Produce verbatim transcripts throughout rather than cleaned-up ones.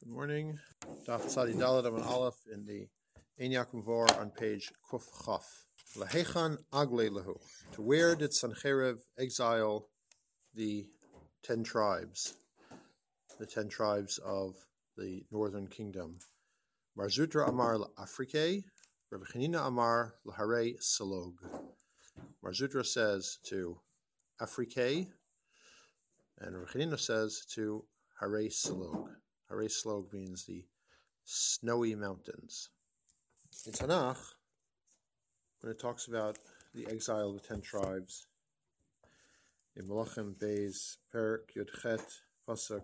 Good morning. Daf Tzadi Daled Amud Aleph in the Ein Yaakov Vor on page Kuf Chaf. Lahechan Agle Lahu. To where did Sancheiriv exile the ten tribes, the ten tribes of the northern kingdom? Mar Zutra Amar Afrike, Rav Chanina Amar Lahare Salog. Mar Zutra says to Afrike, and Rav Chanina says to Hare Salog. Hare Salog means the snowy mountains. In Tanakh, when it talks about the exile of the ten tribes, in Malachim Beis Perak Yud Chet Pasuk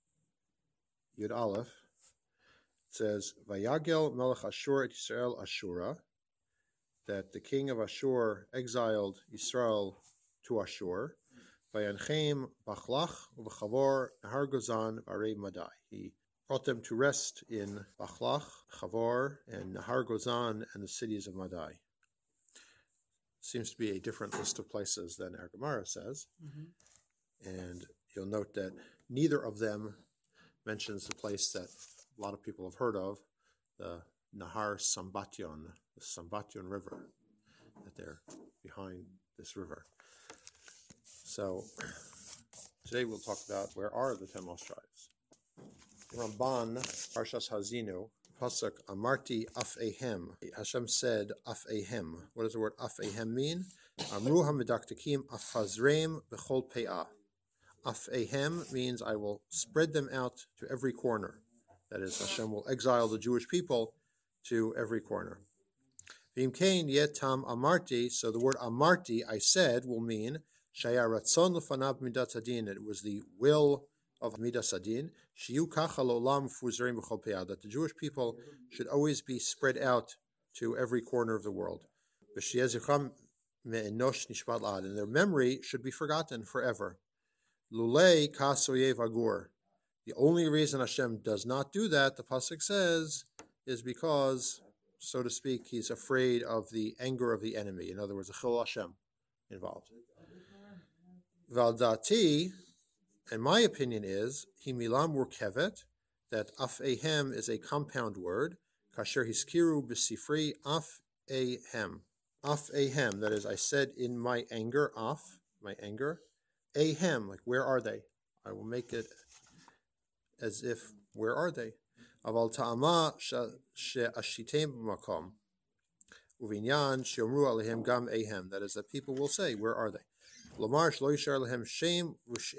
Yud Aleph, it says, Vayagel Melech Ashur et Yisrael Ashura, that the king of Ashur exiled Israel to Ashur. Vayanchem Bachlach uV'Chavor Nahar Gozan V'Arei Madai. He brought them to rest in Bachlach, Chavor, and Nahar Gozan, and the cities of Madai. Seems to be a different list of places than our Gemara says. Mm-hmm. And you'll note that neither of them mentions the place that a lot of people have heard of, the Nahar Sambatyon, the Sambatyon River, that they're behind this river. So today we'll talk about where are the ten lost tribes. Ramban, Parshas Hazinu, Pasuk Amarti Af Ehem. Hashem said Af Ehem. What does the word Af Ehem mean? Amru HaMedaktakim Af Hazreim B'chol Pe'ah. Af Ehem means I will spread them out to every corner. That is, Hashem will exile the Jewish people to every corner. V'imkein Yetam Amarti. So the word Amarti, I said, will mean Shaya Ratzon L'fanav Midat Hadin. It was the will of Midas Hadin, Shiyu Kachal Olam Fuzerim B'chol Pe'ah, that the Jewish people should always be spread out to every corner of the world. V'shiyeh me'enosh nishpat la'ad, and their memory should be forgotten forever. Lulei Kasoyev Agur. The only reason Hashem does not do that, the pasuk says, is because, so to speak, he's afraid of the anger of the enemy. In other words, a Chil Hashem involved. Valdati, and my opinion is, Himilam Murkevet, that Af Ehem is a compound word, Kasher Hiskiru B'Sifri Af Ehem. Af Ehem, that is, I said in my anger, Af, my anger, Ehem, like where are they? I will make it as if, where are they? Aval Ta'ama She'ashitem B'Makom, Uvinyan She'omru Alehem Gam Ehem, that is, that people will say, where are they? The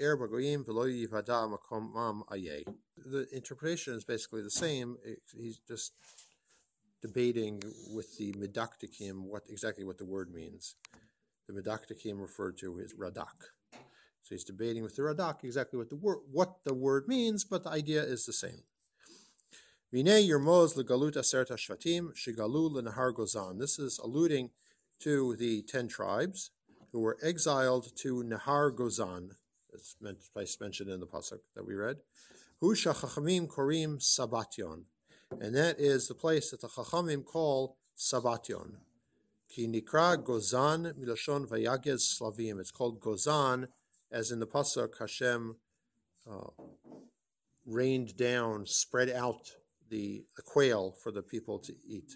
interpretation is basically the same. He's just debating with the Medaktakim what exactly what the word means. The Medaktakim referred to as Radak. So he's debating with the Radak exactly what the word what the word means, but the idea is the same. Vinei Yermoz legalut aseret hashvatim shegalu lenahar Gozan. This is alluding to the ten tribes who were exiled to Nahar Gozan, that's place mentioned in the pasuk that we read. Hu shachachamim korim Sabatyon, and that is the place that the Chachamim call Sabatyon. Ki nikra Gozan milashon vayagez slavim. It's called Gozan, as in the pasuk Hashem uh, rained down, spread out the, the quail for the people to eat.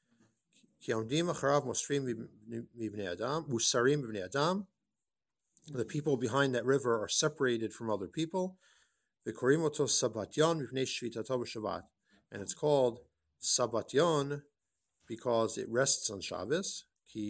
The people behind that river are separated from other people. And it's called Sabatyon because it rests on Shabbos.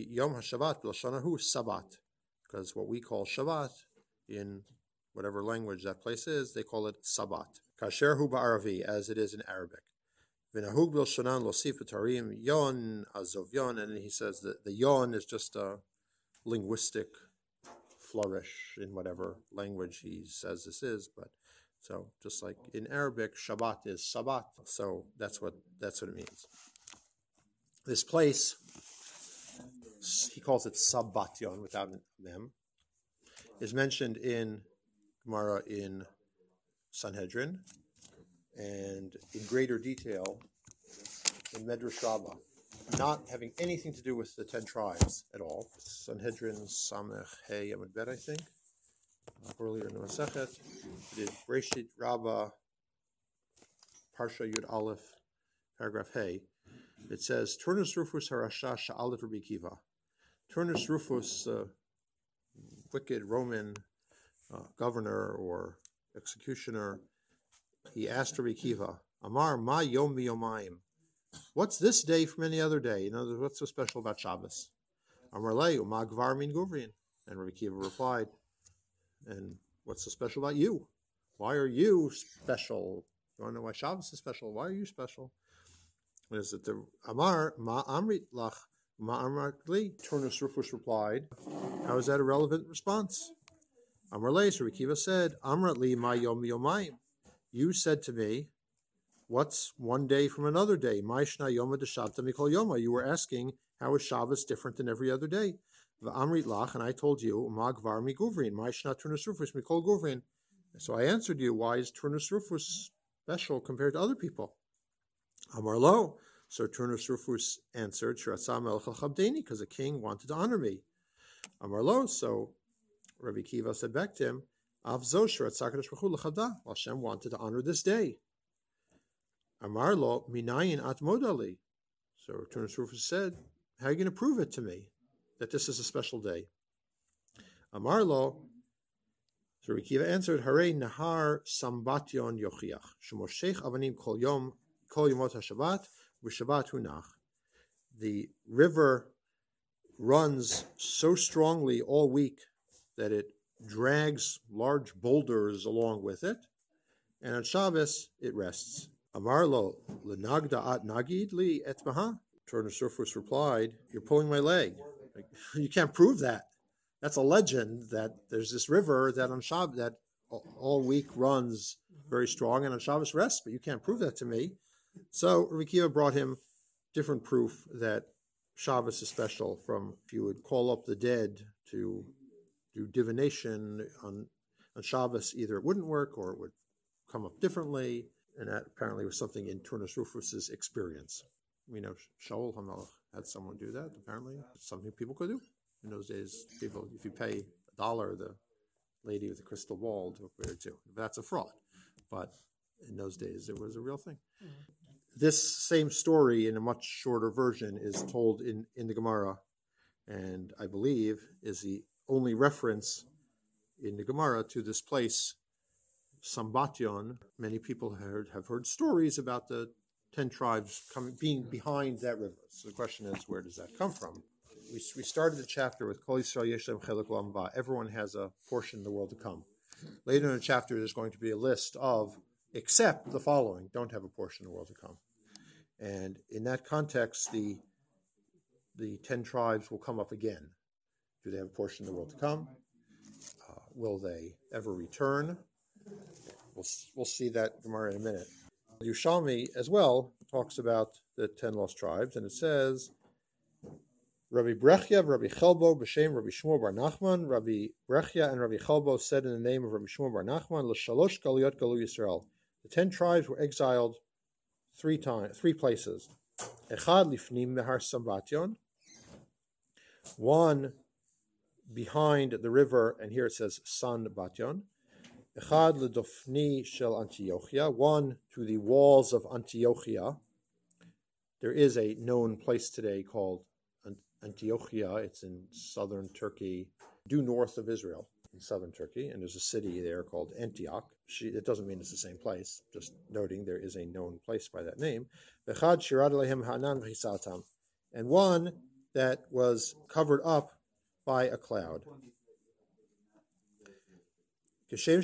Because what we call Shabbat in whatever language that place is, they call it Sabbat. Kasher hu ba'aravi, as it is in Arabic. V'nahug b'lshonan losif b'tarim yon azov yon, and he says that the yon is just a linguistic flourish in whatever language he says this is. But so just like in Arabic, Shabbat is Sabbat, so that's what that's what it means. This place, he calls it Sabbatyon without them, is mentioned in Gemara in Sanhedrin, and in greater detail in Medrash Rabbah, not having anything to do with the ten tribes at all. Sanhedrin Samech Hey Amud Bet, I think, earlier in the Masechet, did Breshit Rabbah Parsha Yud Aleph, paragraph Hey. It says, Turnus Rufus Harasha Sha'alet Rabbi Kiva. Turnus Rufus, uh, wicked Roman uh, governor or executioner, he asked Rabbi Kiva, Amar ma yom miyomayim. What's this day from any other day? In other words, what's so special about Shabbos? Amar lei ma gvar min guvrin. And Rabbi Kiva replied, and what's so special about you? Why are you special? You want to know why Shabbos is special? Why are you special? Is it the Amar ma amrit lach ma amrat li? Turnus Rufus replied, how is that a relevant response? Amar lei, so Rabbi Kiva said, Amrat li ma yom yomayim. You said to me, what's one day from another day? Ma'ishna yoma deshavta mikol yoma. You were asking, how is Shabbos different than every other day? V'amrit lach, and I told you, ma gvar mi guvrin. Ma'ishna Turnus Rufus mikol guvrin. So I answered you, why is Turnus Rufus special compared to other people? Amar lo. So Turnus Rufus answered, Shiratzah melech al chabdeni, because the king wanted to honor me. Amar lo. So Rabbi Kiva said back to him, Avzo Shiratzah kadosh baruch hu l'chabda. Hashem wanted to honor this day. Amar lo minayin at modali. So Turnus Rufus said, how are you going to prove it to me that this is a special day? Amar lo. So Rabbi Kiva answered, Harei nahar sambatyon yochiach shemoshech avanim kol yom kol yomot hashabat v'shabat hunach. The river runs so strongly all week that it drags large boulders along with it, and on Shabbos it rests. Amar lo lenagda at nagid li et maha. Turnus Rufus replied, you're pulling my leg. Like, you can't prove that. That's a legend that there's this river that on Shabbos that all week runs very strong and on Shabbos rests, but you can't prove that to me. So Rabbi Kiva brought him different proof that Shabbos is special, from if you would call up the dead to do divination on, on Shabbos, either it wouldn't work or it would come up differently, and that apparently was something in Turnus Rufus's experience. We know Shaul HaMelech had someone do that, apparently. It's something people could do. In those days, people, if you pay a dollar, the lady with the crystal ball to appear too. That's a fraud. But in those days, it was a real thing. Mm-hmm. This same story, in a much shorter version, is told in, in the Gemara, and I believe is the only reference in the Gemara to this place, Sambatyon. Many people heard, have heard stories about the ten tribes coming, being behind that river. So the question is, where does that come from? We, we started the chapter with Kol Yisrael Yesh Lehem Chelek Olam Haba. Everyone has a portion in the world to come. Later in the chapter, there's going to be a list of, except the following, don't have a portion in the world to come. And in that context, the the ten tribes will come up again. Do they have a portion in the world to come? Uh, will they ever return? We'll, we'll see that Gemara in a minute. Yerushalmi, as well, talks about the ten lost tribes, and it says, Rabbi Brechia, Rabbi Chelbo, B'Shem, Rabbi Shmuel Bar Nachman, Rabbi Brechia and Rabbi Chelbo said in the name of Rabbi Shmuel Bar Nachman, L'shalosh galuyot galu Yisrael. The ten tribes were exiled three times, three places. Echad lifnim mehar Sambatyon. One behind the river, and here it says San Batyon. Echad ledofni shel Antiochia. One to the walls of Antiochia. There is a known place today called Antiochia. It's in southern Turkey, due north of Israel, in southern Turkey, and there's a city there called Antioch. She, it doesn't mean it's the same place, just noting there is a known place by that name. And one that was covered up by a cloud. And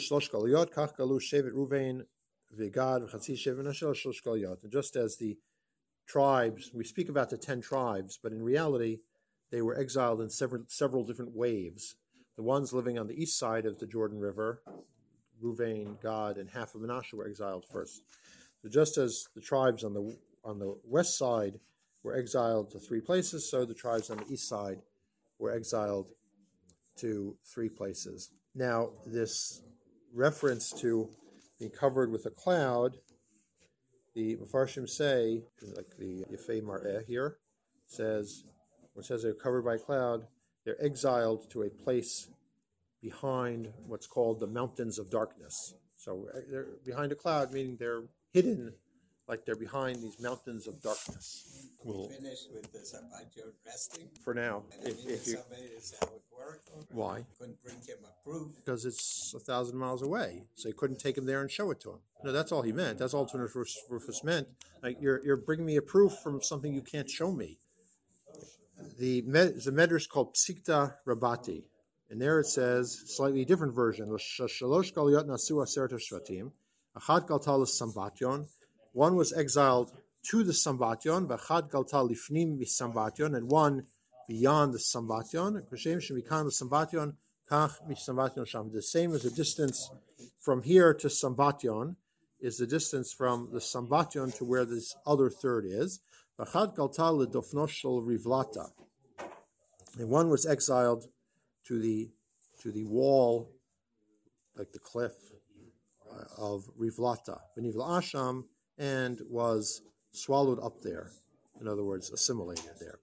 just as the tribes, we speak about the ten tribes, but in reality, they were exiled in several several different waves. The ones living on the east side of the Jordan River, Ruvain, Gad, and half of Manasseh were exiled first. So just as the tribes on the on the west side were exiled to three places, so the tribes on the east side were exiled to three places. Now, this reference to being covered with a cloud, the Mefarshim say, like the Yefei Mar'eh here, says, when it says they're covered by a cloud, they're exiled to a place behind what's called the mountains of darkness. So they're behind a cloud, meaning they're hidden, like they're behind these mountains of darkness. We'll finish with the Sabbath resting. For now, And if, if if you somebody is how it worked, why? couldn't bring him a proof. Because it's a thousand miles away, so he couldn't take him there and show it to him. No, that's all he meant. That's all Tuner Rufus meant. Like you're you're bringing me a proof from something you can't show me. The the medrash called Psikta Rabati, and there it says slightly different version. Shalosh galiyot nasu aseret shvatim, achad galtal sambatyon. One was exiled to the Sambatyon, v'achad galtal lifnim v'Sambatyon, and one beyond the Sambatyon. Kashem shemikan the Sambatyon kach miSambatyon sham. The same as the distance from here to Sambatyon is the distance from the Sambatyon to where this other third is. V'achad galtal ledofno shel Rivlata, and one was exiled to the to the wall, like the cliff uh, of Rivlata, v'nivla asham, and was swallowed up there. In other words, assimilated there.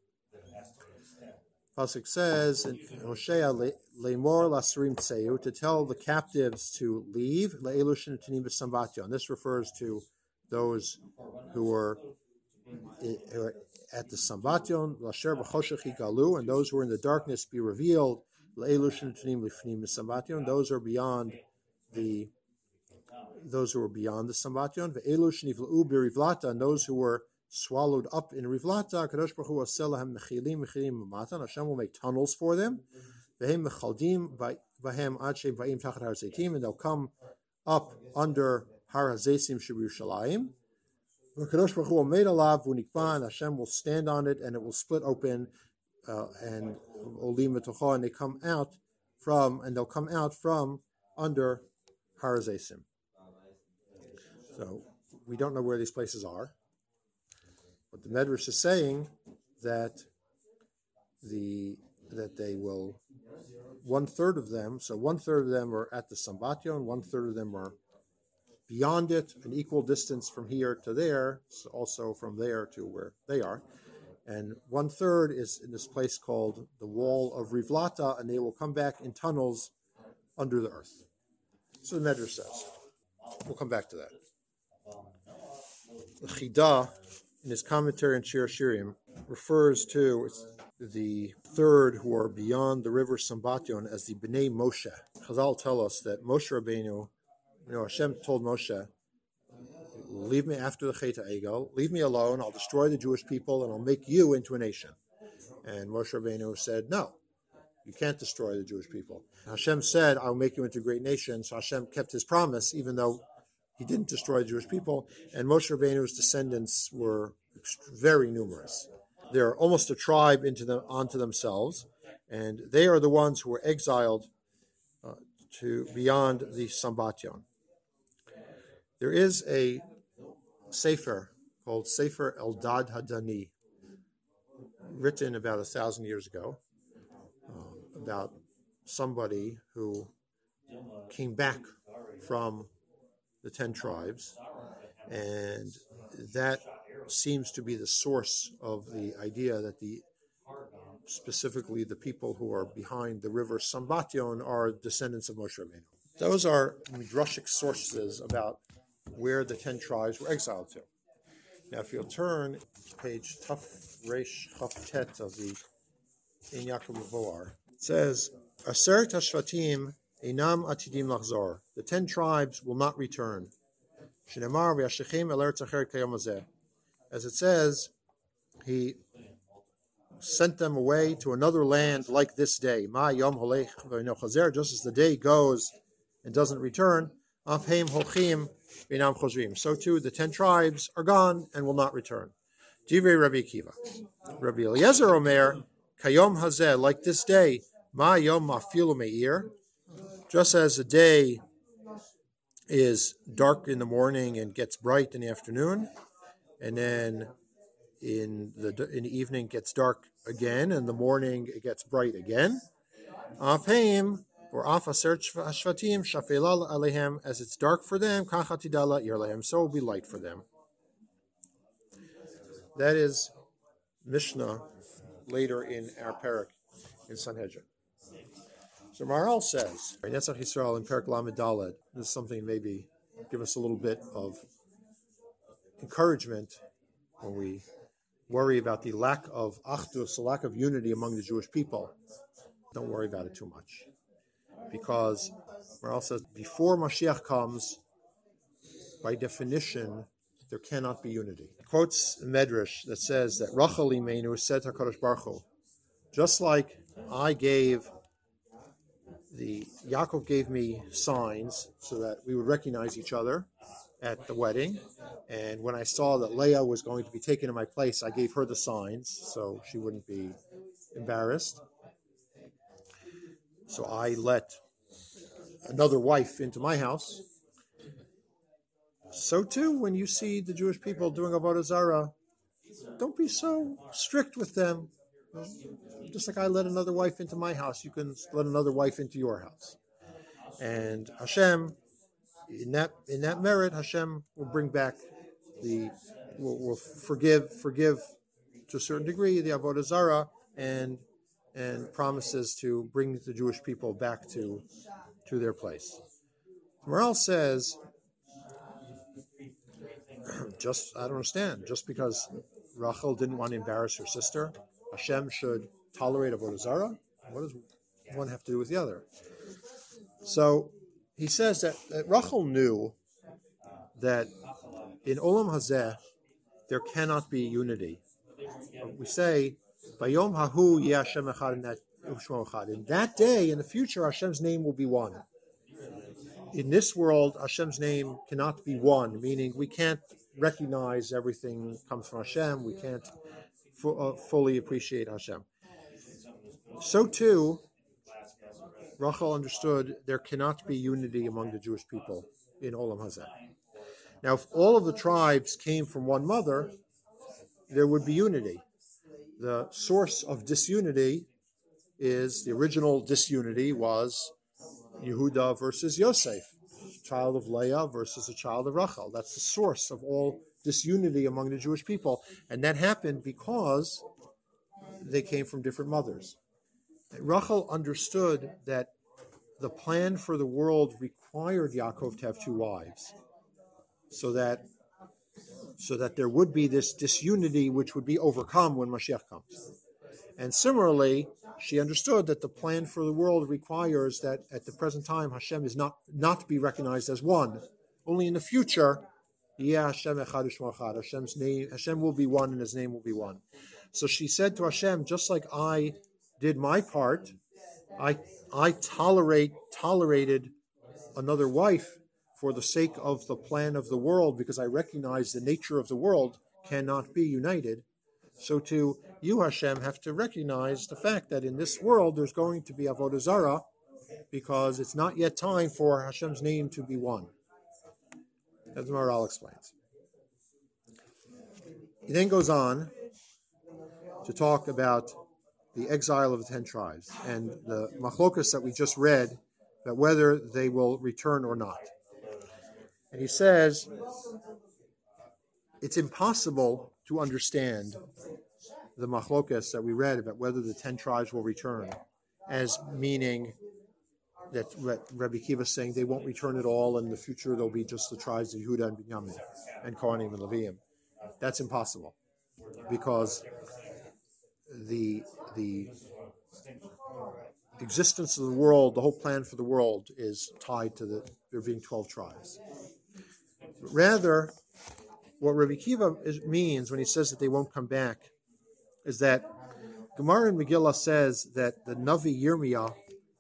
Pasuk says in Hosea, "Leimor lasrim tseu," to tell the captives to leave. Le'elushin tanim b'sambatyon. This refers to those who were at the Sambatyon. Lasher b'choshech galu, and those who were in the darkness be revealed. Le'elushin tanim lifnim b'sambatyon. Those are beyond the those who were beyond the Sambatyon. Ve'elush nivla'u b'rivlata, and those who were swallowed up in Rivlata. Kadosh Baruch Hu aseh lahem mechilim mechilim mamatan. Hashem will make tunnels for them. Vehem mechaldim vahem ad sheim va'im tachat har zeitim, and they'll come up under har hazeisim sheb'Yerushalayim. Kadosh Baruch Hu made alav unikba, and Hashem will stand on it, and it will split open, uh, and olim v'tocha, and they come out from, and they'll come out from under har hazeisim. So we don't know where these places are, but the Medrash is saying that the that they will one third of them. So one third of them are at the Sambatyon, one third of them are beyond it, an equal distance from here to there, so also from there to where they are, and one third is in this place called the Wall of Rivlata, and they will come back in tunnels under the earth. So the Medrash says. We'll come back to that. The Chida, in his commentary on Shir Shirim, refers to the third who are beyond the river Sambatyon as the Bnei Moshe. Chazal tell us that Moshe Rabbeinu, you know, Hashem told Moshe, leave me after the Chet HaEgel, leave me alone, I'll destroy the Jewish people and I'll make you into a nation. And Moshe Rabbeinu said, no, you can't destroy the Jewish people. Hashem said, I'll make you into a great nation, so Hashem kept his promise, even though he didn't destroy the Jewish people, and Moshe Rabbeinu's descendants were very numerous. They're almost a tribe into them, onto themselves, and they are the ones who were exiled uh, to beyond the Sambatyon. There is a sefer called Sefer Eldad Hadani, written about a thousand years ago, uh, about somebody who came back from the ten tribes, and that seems to be the source of the idea that the specifically the people who are behind the river Sambatyon are descendants of Moshe Rabbeinu. Those are midrashic sources about where the ten tribes were exiled to. Now, if you'll turn to page Taf Reish Chaf Tet of the Ein Yaakov Voar, it says, Aseret HaShvatim Einam Atidim Lachzor. The ten tribes will not return. Shneimar v'yashechim el eretz acheret kayom hazeh. As it says, he sent them away to another land like this day. Ma yom holech v'eino chazer. Just as the day goes and doesn't return, af heim holchim v'einam chozrim. So too, the ten tribes are gone and will not return. Divrei Rabbi Akiva. Rabbi Eliezer Omer, kayom hazeh, like this day, ma yom mafilu meir. Just as the day is dark in the morning and gets bright in the afternoon, and then in the in the evening it gets dark again, and in the morning it gets bright again. Afheim or af aser shvatim shafelal alehem, as it's dark for them, kachatidala irlehem, so will be light for them. That is Mishnah later in our parak in Sanhedrin. So Maharal says, Netzach Yisrael in Perek Lamed Daled, this is something maybe give us a little bit of encouragement, when we worry about the lack of achdus, the lack of unity among the Jewish people, don't worry about it too much. Because Maharal says, before Mashiach comes, by definition, there cannot be unity. He quotes a medrash that says that Rachel Imenu said to HaKadosh Baruch Hu, just like I gave the, Yaakov gave me signs so that we would recognize each other at the wedding, and when I saw that Leah was going to be taken in my place, I gave her the signs so she wouldn't be embarrassed. So I let another wife into my house. So too, when you see the Jewish people doing Avodah Zarah, don't be so strict with them. Just like I let another wife into my house, you can let another wife into your house. And Hashem, in that in that merit, Hashem will bring back the, will, will forgive forgive to a certain degree the Avodah Zarah, and and promises to bring the Jewish people back to to their place. Maharal says, just I don't understand. Just because Rachel didn't want to embarrass her sister, Hashem should tolerate Avodah Zarah? What does one have to do with the other? So he says that, that Rachel knew that in Olam Hazeh there cannot be unity. We say, Bayom Hahu Yeh Hashem Echad, in that Ushmo Echad. In that day, in the future, Hashem's name will be one. In this world, Hashem's name cannot be one, meaning we can't recognize everything comes from Hashem. We can't fu- uh, fully appreciate Hashem. So too, Rachel understood there cannot be unity among the Jewish people in Olam Hazeh. Now, if all of the tribes came from one mother, there would be unity. The source of disunity is, the original disunity was Yehuda versus Yosef, child of Leah versus a child of Rachel. That's the source of all disunity among the Jewish people. And that happened because they came from different mothers. Rachel understood that the plan for the world required Yaakov to have two wives, so that so that there would be this disunity which would be overcome when Mashiach comes. And similarly, she understood that the plan for the world requires that at the present time Hashem is not not to be recognized as one. Only in the future, yeah, Hashem echad u'shmo echad. Hashem's name, Hashem will be one, and His name will be one. So she said to Hashem, just like I did my part, I I tolerate tolerated another wife for the sake of the plan of the world, because I recognize the nature of the world cannot be united. So too, you, Hashem, have to recognize the fact that in this world there's going to be Avodah Zarah, because it's not yet time for Hashem's name to be one. As Maharal explains. He then goes on to talk about the exile of the ten tribes and the machlokas that we just read, that whether they will return or not. And he says it's impossible to understand the machlokas that we read about whether the ten tribes will return as meaning that Rabbi Akiva is saying they won't return at all, and in the future there'll be just the tribes of Yehuda and Binyamin and Kohanim and Leviim. That's impossible, because the the existence of the world, the whole plan for the world, is tied to the, there being twelve tribes. Rather, what Rabbi Akiva is, means when he says that they won't come back is that Gemara in Megillah says that the Navi Yirmiyah,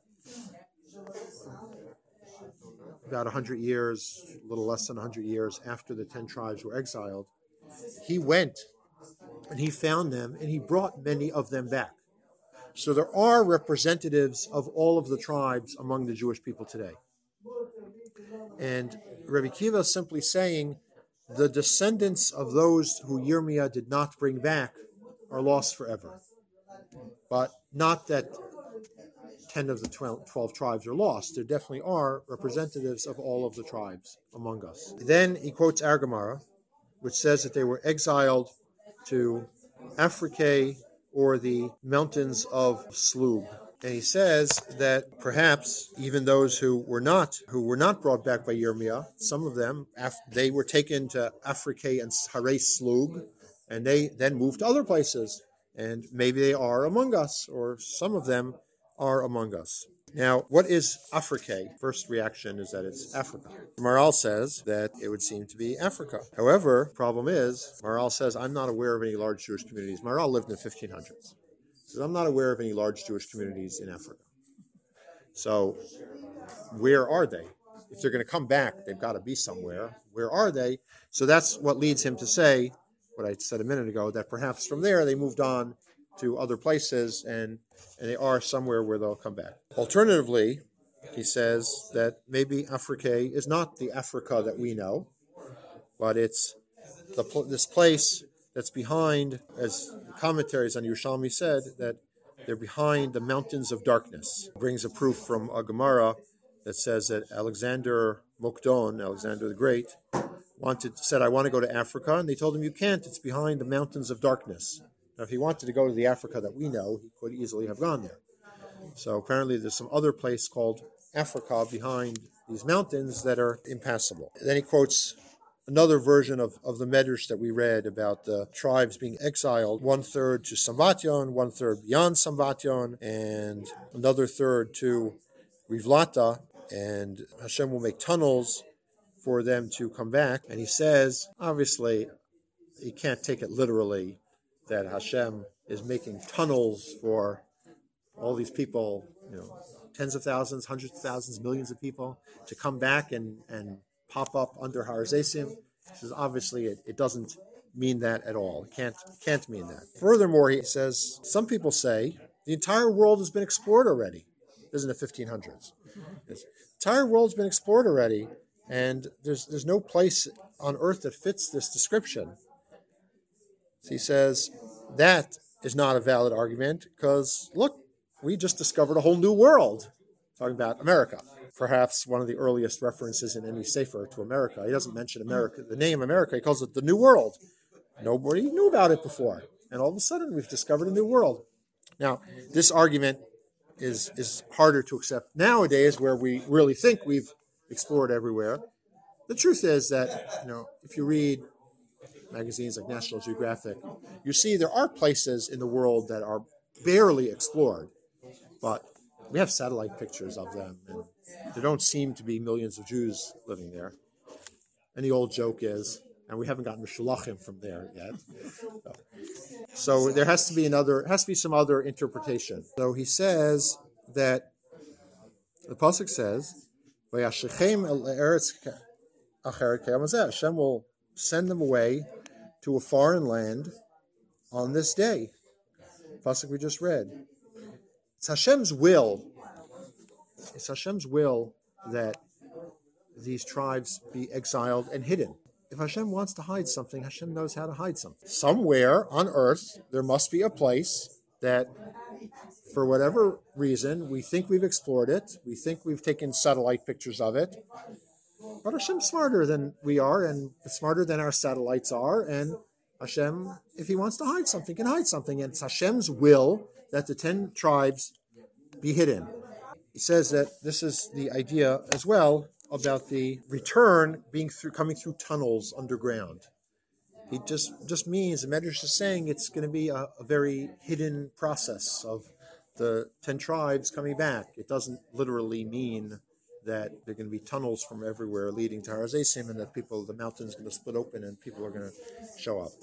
about one hundred years, a little less than one hundred years after the ten tribes were exiled, he went and he found them and he brought many of them back. So there are representatives of all of the tribes among the Jewish people today. And Rabbi Akiva is simply saying the descendants of those who Yirmiyah did not bring back are lost forever. But not that ten of the twelve tribes are lost. There definitely are representatives of all of the tribes among us. Then he quotes our Gemara, which says that they were exiled to Africa or the mountains of Slug. And he says that perhaps even those who were not who were not brought back by Yirmiyah, some of them, they were taken to Afrique and Harei Slug, and they then moved to other places. And maybe they are among us, or some of them are among us. Now, what is Afrique? First reaction is that it's Africa. Maharal says that it would seem to be Africa. However, problem is, Maharal says, I'm not aware of any large Jewish communities. Maharal lived in the fifteen hundreds. He says, I'm not aware of any large Jewish communities in Africa. So, where are they? If they're going to come back, they've got to be somewhere. Where are they? So that's what leads him to say, what I said a minute ago, that perhaps from there they moved on to other places and, and they are somewhere where they'll come back. Alternatively, he says that maybe Afrique is not the Africa that we know, but it's the, this place that's behind, as commentaries on Yerushalmi said, that they're behind the mountains of darkness. It brings a proof from a Gemara that says that Alexander Mokdon, Alexander the Great, wanted said, I want to go to Africa, and they told him, you can't, it's behind the mountains of darkness. Now, if he wanted to go to the Africa that we know, he could easily have gone there. So apparently there's some other place called Africa behind these mountains that are impassable. Then he quotes another version of, of the Medrash that we read about the tribes being exiled, one third to Sambatyon, one third beyond Sambatyon, and another third to Rivlata, and Hashem will make tunnels for them to come back. And he says, obviously, he can't take it literally that Hashem is making tunnels for all these people, you know, tens of thousands, hundreds of thousands, millions of people to come back and, and pop up under Har Zesim. He says, obviously, it, it doesn't mean that at all. It can't, can't mean that. Furthermore, he says, some people say the entire world has been explored already. This is in the fifteen hundreds. The entire world's been explored already, and there's there's no place on earth that fits this description. So he says, that is not a valid argument because, look, we just discovered a whole new world, talking about America. Perhaps one of the earliest references in any sefer to America. He doesn't mention America, the name America, he calls it the New World. Nobody knew about it before, and all of a sudden we've discovered a new world. Now, this argument is, is harder to accept nowadays where we really think we've explored everywhere. The truth is that, you know, if you read magazines like National Geographic, you see there are places in the world that are barely explored, but we have satellite pictures of them, and there don't seem to be millions of Jews living there. And the old joke is, and we haven't gotten Meshulachim from there yet. So, so there has to be another, has to be some other interpretation. So he says that the pasuk says, "Vayashechem el eretz acheret k'yamazeh." Hashem will send them away to a foreign land on this day. The pasuk we just read. It's Hashem's will. It's Hashem's will that these tribes be exiled and hidden. If Hashem wants to hide something, Hashem knows how to hide something. Somewhere on earth, there must be a place that, for whatever reason, we think we've explored it, we think we've taken satellite pictures of it, but Hashem's smarter than we are, and smarter than our satellites are, and Hashem, if he wants to hide something, can hide something, and it's Hashem's will that the ten tribes be hidden. He says that this is the idea as well about the return being through coming through tunnels underground. He just just means, the Medrash is saying it's going to be a, a very hidden process of the ten tribes coming back. It doesn't literally mean that there are going to be tunnels from everywhere leading to Har Zesim, and that people, the mountain's going to split open and people are going to show up.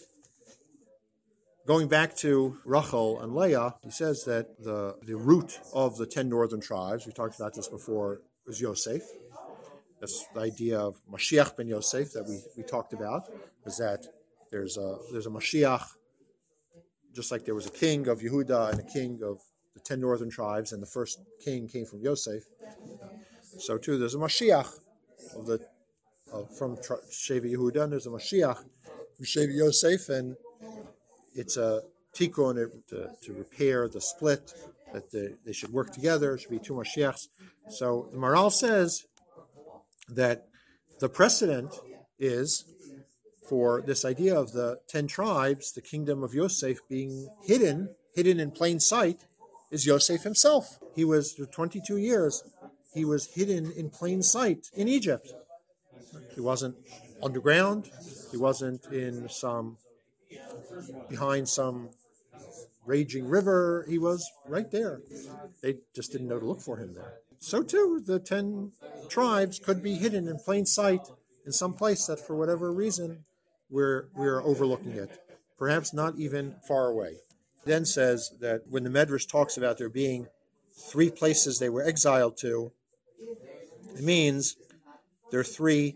Going back to Rachel and Leah, he says that the, the root of the ten northern tribes, we talked about this before, was Yosef. That's the idea of Mashiach ben Yosef that we, we talked about, is that there's a there's a Mashiach, just like there was a king of Yehuda and a king of the ten northern tribes, and the first king came from Yosef. So too, there's a Mashiach of the of, from Shevi Yehuda, and there's a Mashiach from Shevi Yosef, and it's a tikkun to, to repair the split, that the, they should work together. It should be two Mashiachs. So the Maharal says that the precedent is for this idea of the ten tribes, the kingdom of Yosef being hidden, hidden in plain sight, is Yosef himself. He was, for twenty-two years, he was hidden in plain sight in Egypt. He wasn't underground. He wasn't in some, behind some raging river. He was right there. They just didn't know to look for him there. So too, the ten tribes could be hidden in plain sight in some place that for whatever reason we're, we're overlooking it. Perhaps not even far away. It then says that when the Medrash talks about there being three places they were exiled to, it means there are three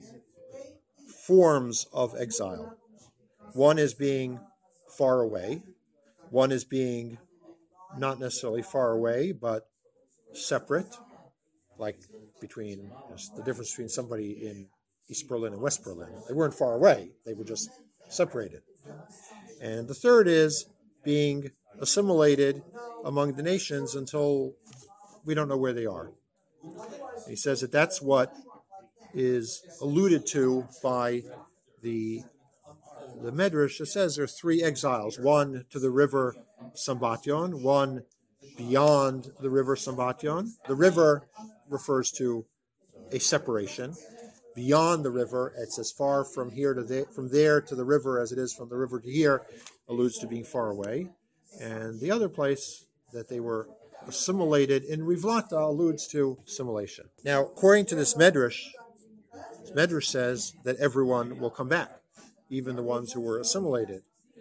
forms of exile. One is being far away. One is being not necessarily far away, but separate, like between you know, the difference between somebody in East Berlin and West Berlin. They weren't far away. They were just separated. And the third is being assimilated among the nations until we don't know where they are. He says that that's what is alluded to by the the Medrash. It says there are three exiles, one to the river Sambatyon, one beyond the river Sambatyon. The river refers to a separation. Beyond the river, it's as far from here to there, from there to the river as it is from the river to here, alludes to being far away. And the other place that they were assimilated in Rivlata alludes to assimilation. Now, according to this Medrash, this Medrash says that everyone will come back, even the ones who were assimilated.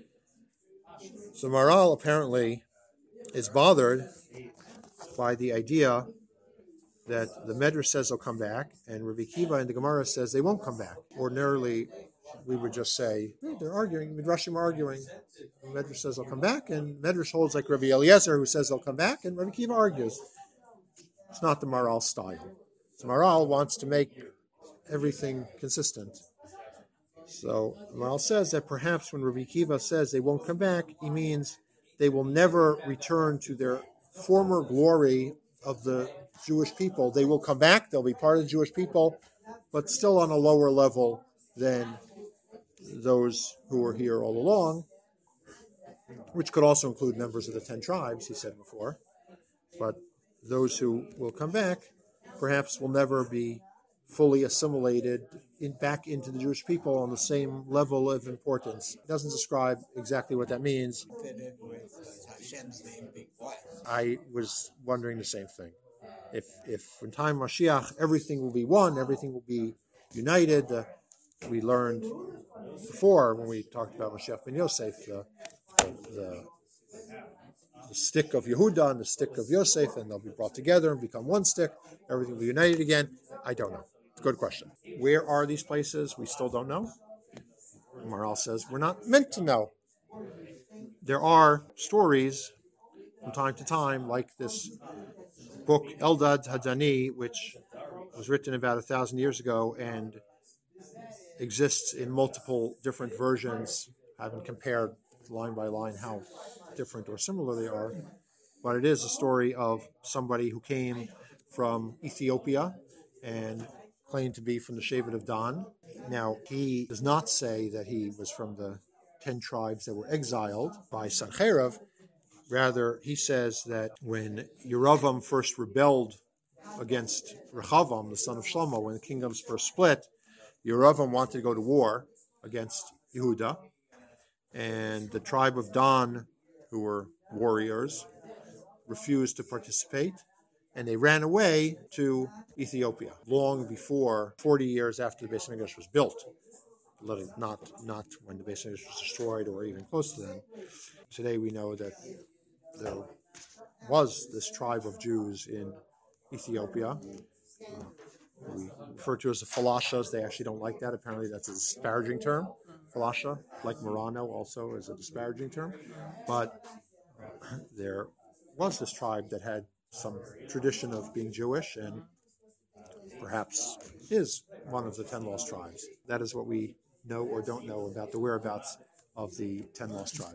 So Maharal apparently is bothered by the idea that the Medrash says they'll come back, and Rabbi Akiva in the Gemara says they won't come back. Ordinarily, we would just say, hey, they're arguing, Midrashim are arguing. The Medrash says they'll come back, and Medrash holds like Rabbi Eliezer, who says they'll come back, and Rabbi Akiva argues. It's not the Maharal style. So Maharal wants to make everything consistent. So Maharal says that perhaps when Rabbi Akiva says they won't come back, he means they will never return to their former glory of the Jewish people. They will come back, they'll be part of the Jewish people, but still on a lower level than those who were here all along, which could also include members of the ten tribes, he said before. But those who will come back perhaps will never be fully assimilated in, back into the Jewish people on the same level of importance. It doesn't describe exactly what that means. Fit in with Hashem's name being what? I was wondering the same thing. If if in time Mashiach everything will be one, everything will be united. Uh, we learned before when we talked about Mashiach ben Yosef, the, the, the stick of Yehuda and the stick of Yosef, and they'll be brought together and become one stick. Everything will be united again. I don't know. It's a good question. Where are these places? We still don't know. Maharal says we're not meant to know. There are stories from time to time, like this book Eldad Hadani, which was written about a thousand years ago and exists in multiple different versions. I haven't compared line by line how different or similar they are, but it is a story of somebody who came from Ethiopia and claimed to be from the Shevet of Dan. Now, he does not say that he was from the ten tribes that were exiled by Sancherib. Rather, he says that when Yeravam first rebelled against Rechavam, the son of Shlomo, when the kingdoms first split, Yeravam wanted to go to war against Yehuda, and the tribe of Dan, who were warriors, refused to participate, and they ran away to Ethiopia long before, forty years after the Beis Hamikdash was built, not, not when the Beis Hamikdash was destroyed or even close to them. Today we know that there was this tribe of Jews in Ethiopia. Uh, we refer to as the Falashas. They actually don't like that. Apparently that's a disparaging term. Falasha, like Marano, also is a disparaging term. But there was this tribe that had some tradition of being Jewish and perhaps is one of the ten lost tribes. That is what we know or don't know about the whereabouts of the ten lost tribes.